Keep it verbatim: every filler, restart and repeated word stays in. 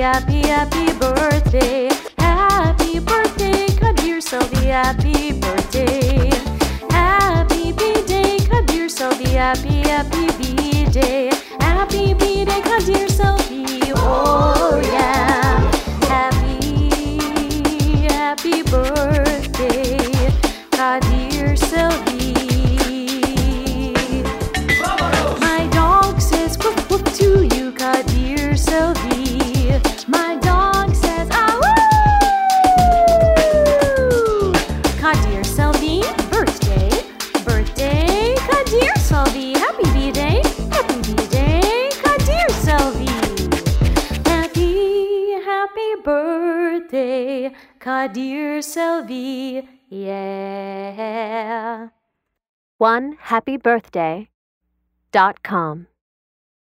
happy, happy birthday. Happy birthday, Kadir Selvi, happy birthday. Happy B-Day, Kadir Selvi, happy, happy B-Day. Happy B-Day, Kadir Selvi, oh yeah. Happy, happy birthday, Kadir Selvi. My dog says woof woof to you, Kadir Selvi. My dog says ah woo. Kadir Selvi, birthday, birthday, Kadir Selvi. Happy B-Day, happy B-Day, Kadir Selvi. Happy, happy birthday, Kadir Selvi, yeah. one happy birthday dot com